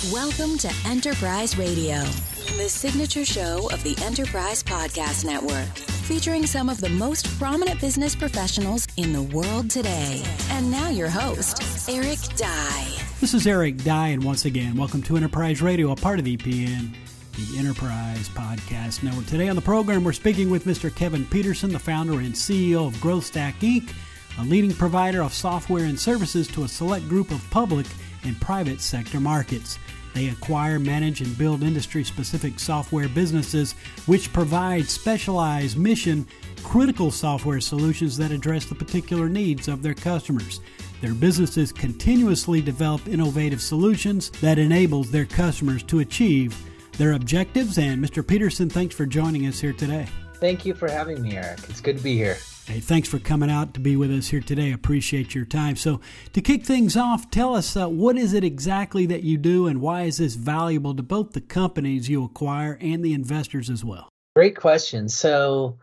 Welcome to Enterprise Radio, the signature show of the Enterprise Podcast Network, featuring some of the most prominent business professionals in the world today. And now your host, Eric Dye. This is Eric Dye, and once again, welcome to Enterprise Radio, a part of EPN, the Enterprise Podcast Network. Today on the program, we're speaking with Mr. Kevin Peterson, the founder and CEO of GrowthStack Inc., a leading provider of software and services to a select group of public and private sector markets. They acquire, manage, and build industry-specific software businesses which provide specialized mission-critical software solutions that address the particular needs of their customers. Their businesses continuously develop innovative solutions that enables their customers to achieve their objectives. And Mr. Peterson, thanks for joining us here today. Thank you for having me, Eric. It's good to be here. Hey, thanks for coming out to be with us here today. Appreciate your time. So to kick things off, tell us what is it exactly that you do and why is this valuable to both the companies you acquire and the investors as well? Great question. So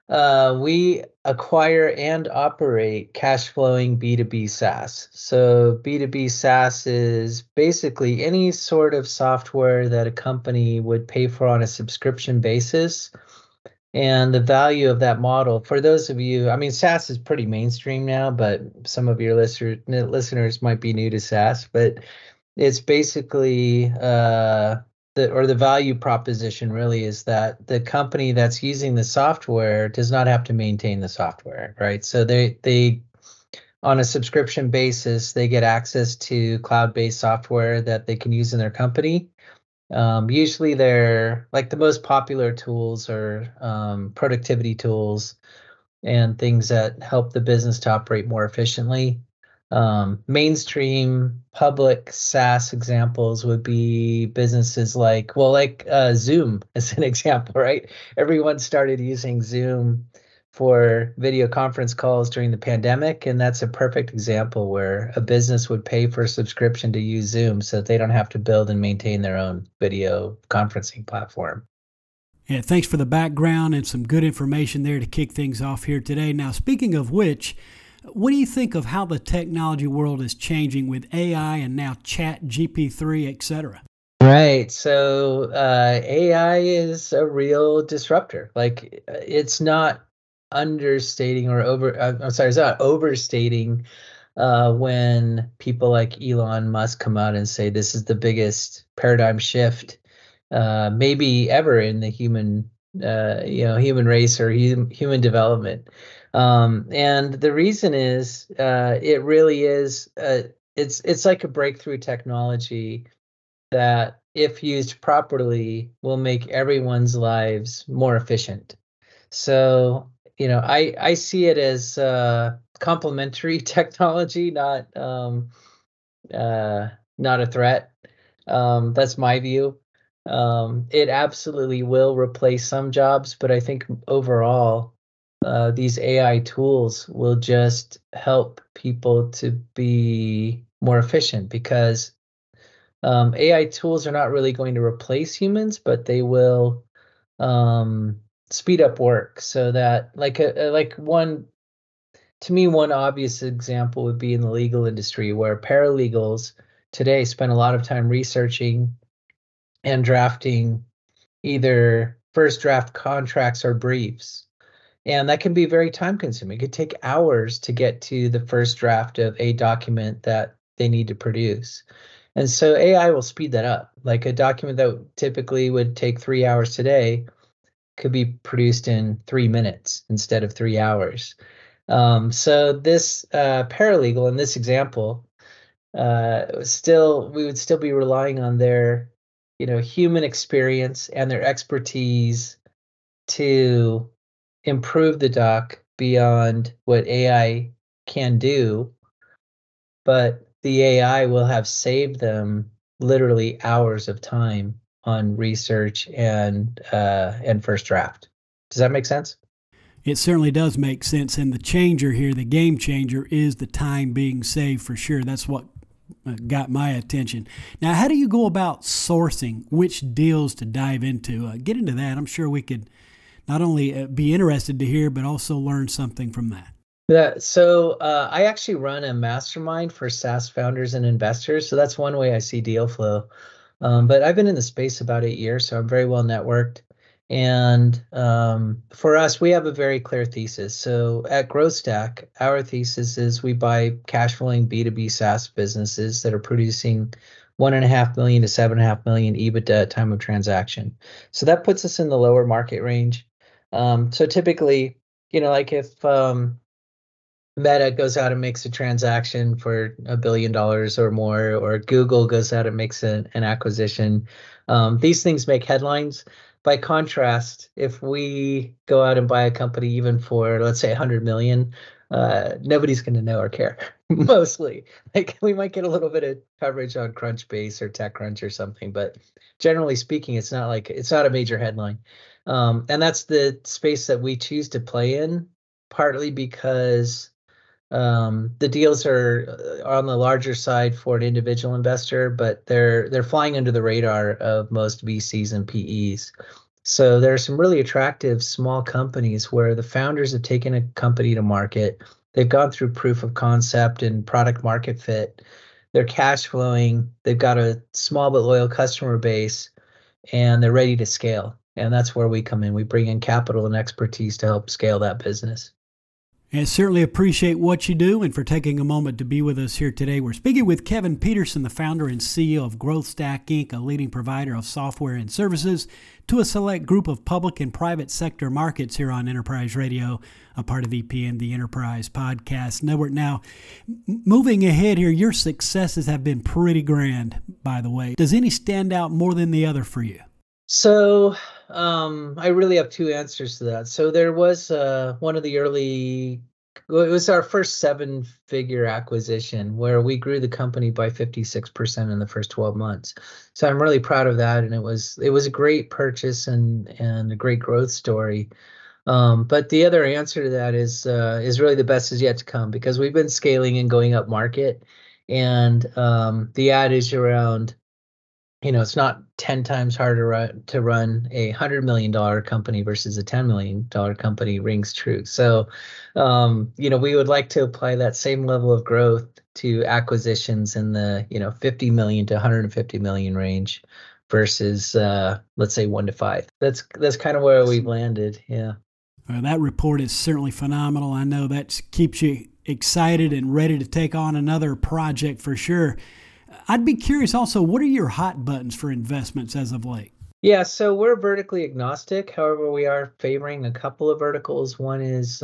we acquire and operate cash flowing B2B SaaS. So B2B SaaS is basically any sort of software that a company would pay for on a subscription basis. And the value of that model, for those of you, SaaS is pretty mainstream now, but some of your listeners might be new to SaaS, but it's basically the value proposition really is that the company that's using the software does not have to maintain the software, right? So they on a subscription basis, they get access to cloud-based software that they can use in their company. Usually they're like the most popular tools are productivity tools and things that help the business to operate more efficiently. Mainstream public SaaS examples would be businesses like Zoom as an example, right? Everyone started using Zoom for video conference calls during the pandemic. And that's a perfect example where a business would pay for a subscription to use Zoom so that they don't have to build and maintain their own video conferencing platform. Yeah, thanks for the background and some good information there to kick things off here today. Now, speaking of which, what do you think of how the technology world is changing with AI and now Chat GPT-3, et cetera? Right. So AI is a real disruptor. Like it's not understating or it's not overstating when people like Elon Musk come out and say this is the biggest paradigm shift maybe ever in the human race or human development. And the reason is it really is it's like a breakthrough technology that, if used properly, will make everyone's lives more efficient. So I see it as complementary technology, not a threat. That's my view. It absolutely will replace some jobs, but I think overall, these AI tools will just help people to be more efficient because AI tools are not really going to replace humans, but they will speed up work so that one obvious example would be in the legal industry where paralegals today spend a lot of time researching and drafting either first draft contracts or briefs. And that can be very time consuming. It could take hours to get to the first draft of a document that they need to produce. And so AI will speed that up. Like a document that typically would take 3 hours today could be produced in 3 minutes instead of 3 hours. So this paralegal in this example, we would still be relying on their, human experience and their expertise to improve the doc beyond what AI can do. But the AI will have saved them literally hours of time on research and first draft. Does that make sense? It certainly does make sense. And the changer here, the game changer, is the time being saved for sure. That's what got my attention. Now, how do you go about sourcing which deals to dive into? Get into that. I'm sure we could not only be interested to hear, but also learn something from that. Yeah, so I actually run a mastermind for SaaS founders and investors. So that's one way I see deal flow. But I've been in the space about 8 years, so I'm very well networked. And for us, we have a very clear thesis. So at GrowthStack, our thesis is we buy cash flowing B2B SaaS businesses that are producing 1.5 million to 7.5 million EBITDA at time of transaction. So that puts us in the lower market range. So typically, like if Meta goes out and makes a transaction for $1 billion or more, or Google goes out and makes an acquisition, these things make headlines. By contrast, if we go out and buy a company even for, let's say, 100 million, nobody's going to know or care. Mostly, like we might get a little bit of coverage on Crunchbase or TechCrunch or something, but generally speaking, it's not a major headline. And that's the space that we choose to play in, partly because the deals are on the larger side for an individual investor, but they're flying under the radar of most VCs and PEs. So there are some really attractive small companies where the founders have taken a company to market. They've gone through proof of concept and product market fit. They're cash flowing. They've got a small but loyal customer base, and they're ready to scale. And that's where we come in. We bring in capital and expertise to help scale that business. And certainly appreciate what you do and for taking a moment to be with us here today. We're speaking with Kevin Peterson, the founder and CEO of GrowthStack Inc., a leading provider of software and services to a select group of public and private sector markets here on Enterprise Radio, a part of EPN, the Enterprise Podcast Network. Now, moving ahead here, your successes have been pretty grand, by the way. Does any stand out more than the other for you? So I really have two answers to that. So there was one of the it was our first 7-figure acquisition where we grew the company by 56% in the first 12 months. So I'm really proud of that. And it was a great purchase and a great growth story. But the other answer to that is really the best is yet to come, because we've been scaling and going up market. And the adage around, it's not 10 times harder to run a $100 million company versus a $10 million company rings true. So, we would like to apply that same level of growth to acquisitions in the, 50 million to 150 million range versus, let's say 1 to 5. That's kind of where we've landed. Yeah. Well, that report is certainly phenomenal. I know that keeps you excited and ready to take on another project for sure. I'd be curious also, what are your hot buttons for investments as of late? Yeah, so we're vertically agnostic. However, we are favoring a couple of verticals. One is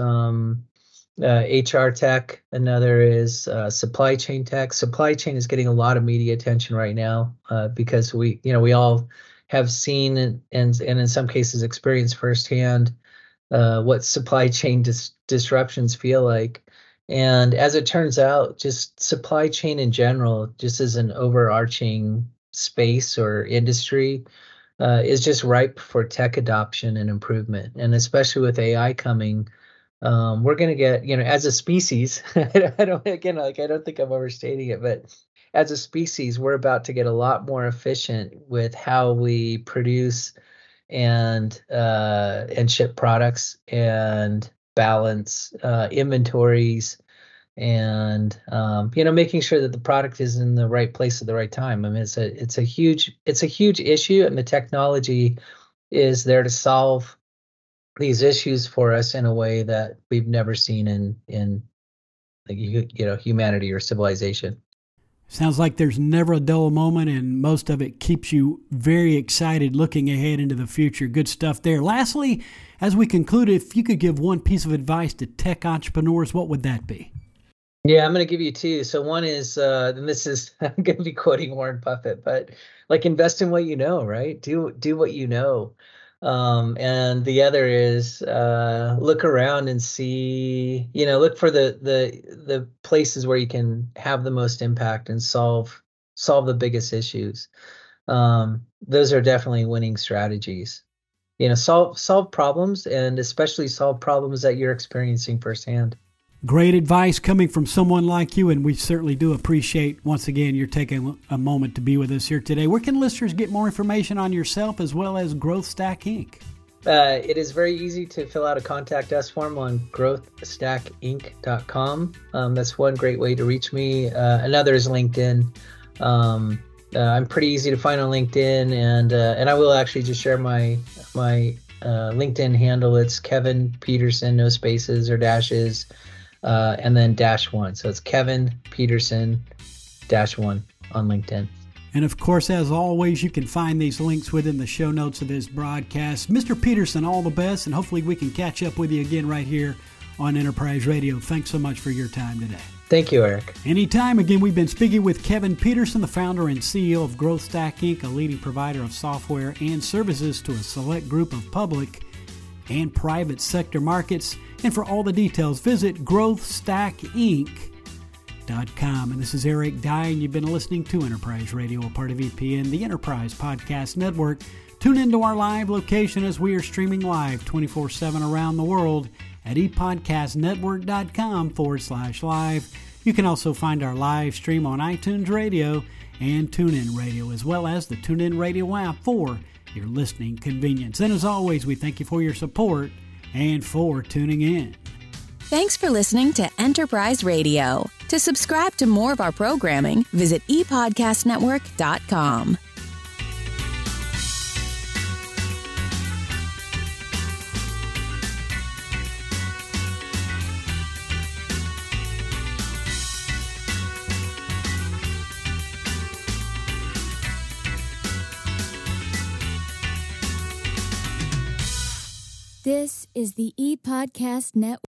HR tech. Another is supply chain tech. Supply chain is getting a lot of media attention right now because we all have seen and in some cases experienced firsthand what supply chain disruptions feel like. And as it turns out, just supply chain in general, just as an overarching space or industry, is just ripe for tech adoption and improvement. And especially with AI coming, we're going to get, as a species, I don't think I'm overstating it, but as a species, we're about to get a lot more efficient with how we produce and ship products and balance inventories and making sure that the product is in the right place at the right time. I mean, it's a huge issue, and the technology is there to solve these issues for us in a way that we've never seen in humanity or civilization. Sounds like there's never a dull moment, and most of it keeps you very excited looking ahead into the future. Good stuff there. Lastly, as we conclude, if you could give one piece of advice to tech entrepreneurs, what would that be? Yeah, I'm going to give you two. So one is, and this is, I'm going to be quoting Warren Buffett, but invest in what you know, right? Do what you know. And the other is look around and see, look for the places where you can have the most impact and solve the biggest issues. Those are definitely winning strategies. Solve problems, and especially solve problems that you're experiencing firsthand. Great advice coming from someone like you, and we certainly do appreciate, once again, you're taking a moment to be with us here today. Where can listeners get more information on yourself as well as GrowthStack Inc.? It is very easy to fill out a contact us form on growthstackinc.com. That's one great way to reach me. Another is LinkedIn. I'm pretty easy to find on LinkedIn, and I will actually just share my LinkedIn handle. It's Kevin Peterson, no spaces or dashes, and then -1. So it's Kevin Peterson -1 on LinkedIn. And of course, as always, you can find these links within the show notes of this broadcast. Mr. Peterson, all the best, and hopefully we can catch up with you again right here on Enterprise Radio. Thanks so much for your time today. Thank you, Eric. Anytime. Again, we've been speaking with Kevin Peterson, the founder and CEO of GrowthStack Inc., a leading provider of software and services to a select group of public and private sector markets. And for all the details, visit GrowthStackInc.com. And this is Eric Dye, and you've been listening to Enterprise Radio, a part of EPN, the Enterprise Podcast Network. Tune into our live location as we are streaming live 24/7 around the world at epodcastnetwork.com/live. You can also find our live stream on iTunes Radio and TuneIn Radio, as well as the TuneIn Radio app for your listening convenience. And as always, we thank you for your support and for tuning in. Thanks for listening to Enterprise Radio. To subscribe to more of our programming, visit epodcastnetwork.com. This is the ePodcast Network.